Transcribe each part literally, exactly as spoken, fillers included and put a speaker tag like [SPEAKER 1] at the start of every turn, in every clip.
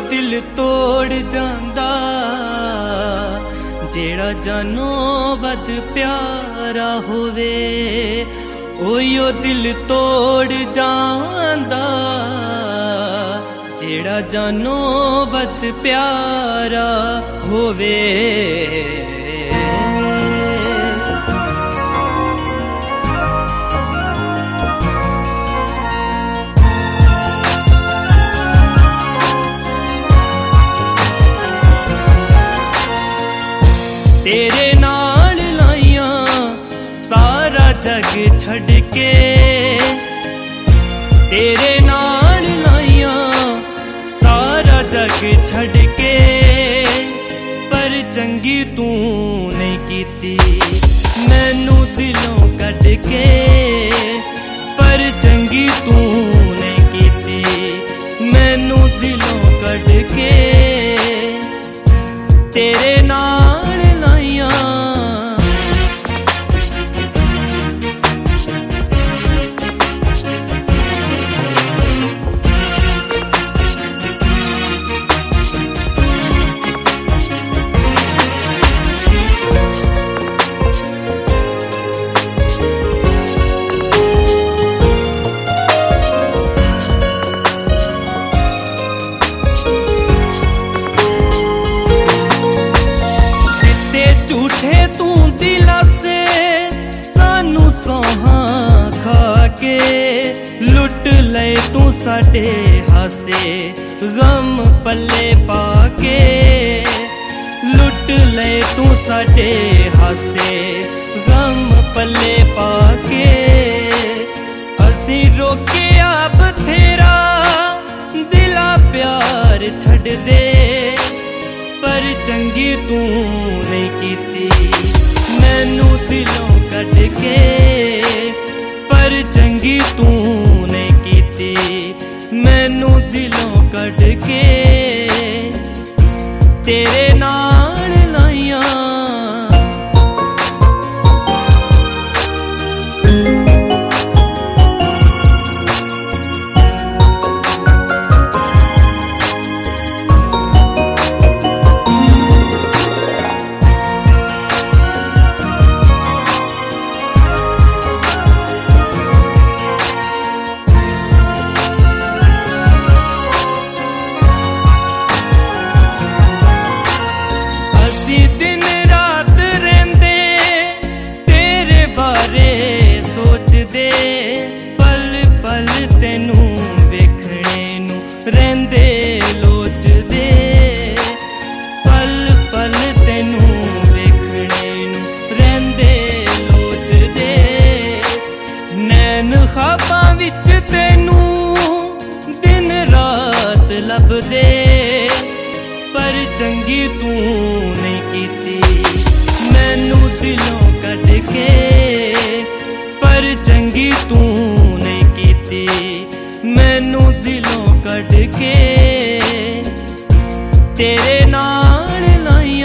[SPEAKER 1] दिल तोड़ जांदा जेड़ा जानों वध प्यारा होवे। ओयो दिल तोड़ जांदा जेड़ा जानों वध प्यारा होवे। तेरे नाल लाइया सारा जग छड़ के, तेरे नाल लाइया सारा जग छड़ के, पर चंगी तू नहीं कीती मैनू दिलों कढ़ के। पर चंगी तू नहीं कीती मैनू दिलों कढ़ के। तेरे नाल झूठे तू दिलासे सानू सोहा खा के, लुट ले तू साडे हासे गम पल्ले पाके। लुट ले तू साडे हासे गम पल्ले पाके। असी रोके आप तेरा दिला प्यार छड़ दे, पर चंगी तू नहीं कीती मैनू दिलों कढ़ के। पर चंगी तू नहीं कीती मैनू दिलों कढ़ के। तेरे नाल लाइया दे, पल पल तेनू वेखणे नू रहिंदे लोचदे। पल पल तेनू वेखणे नू रहिंदे लोचदे। नैन ख्वाबां विच तेनू दिन रात लभदे, पर चंगी तू नहीं कीती मैनू दिलों कढ़ के। पर चंगी तू नहीं कीती मैनू दिलों कढ़ के। तेरे नाल लाइया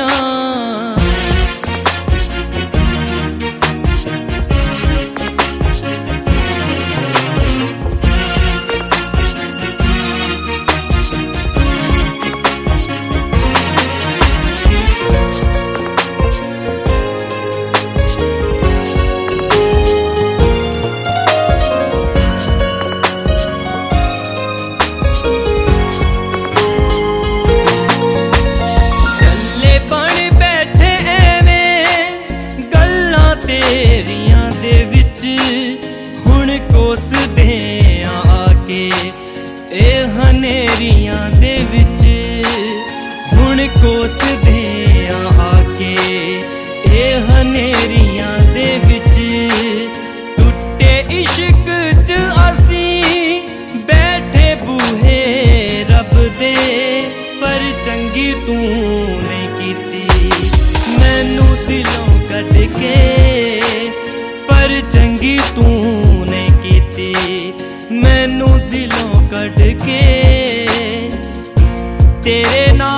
[SPEAKER 1] तेरियां दे विच हुण कोसदे आके। ए हनेरियां दे विच हुण कोसदे आके। ए हनेरियां दे विच टुटे इश्क च असी बैठे बूहे रब दे। पर चंगी तू नहीं कीती मैनू दिलों कढ़ के। पर चंगी तू नहीं कीती मैनू दिलों कढ़ के। तेरे नाल